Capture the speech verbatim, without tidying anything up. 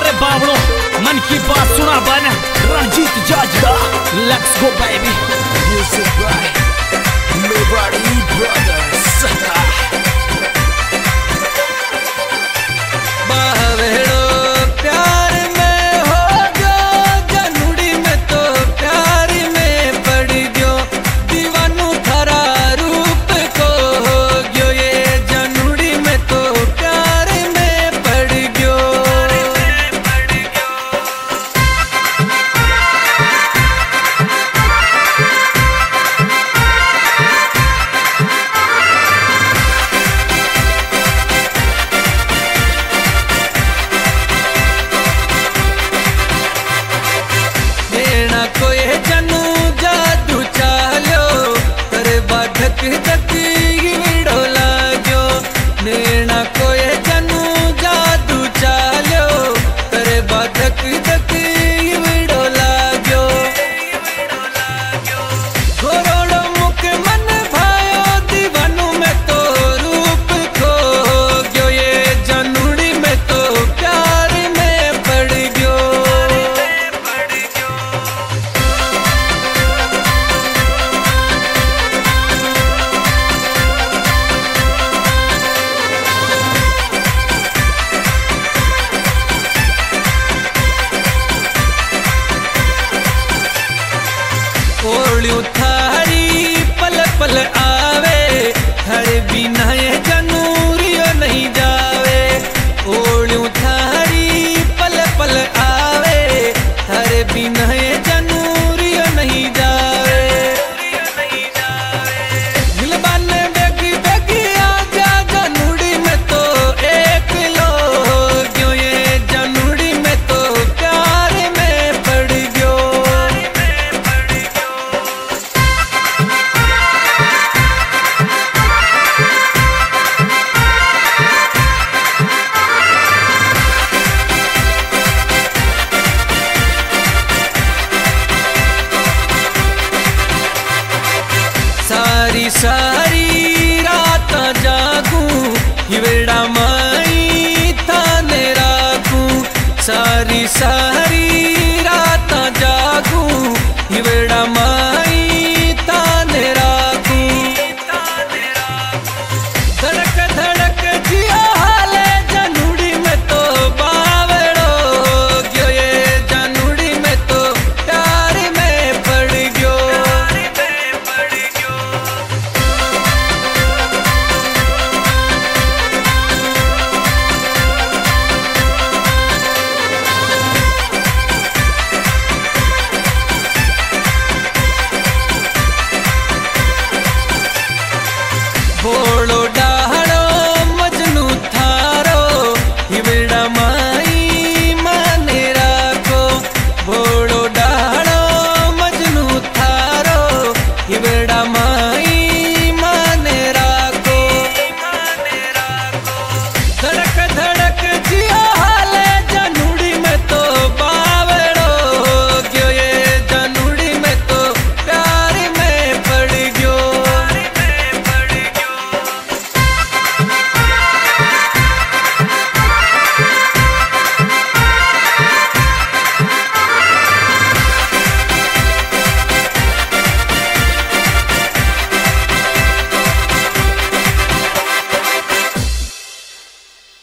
अरे बावड़ो मन की बात सुना बन रणजीत जाजदा let's go baby music by Mewari brothers बावेड़ो प्यार में हो गयो जनुड़ी में तो प्यार में पड़ गयो दीवानू थारा रूप को हो गयो ये जनुड़ी में तो प्यार में पड़ गयो। कोई जनू जादू चालो करे बाधक धक वीड़ो लागो नेना कोई जनू जादू चालो करे बाधक धक वीड़ो लागो घोरोड़ो मुख मन भायो दीवानू में तो रूप खो गयो ये जनुड़ी में तो प्यार में पड़ गयो। ओलियो थारी पल पल आवे हर बिना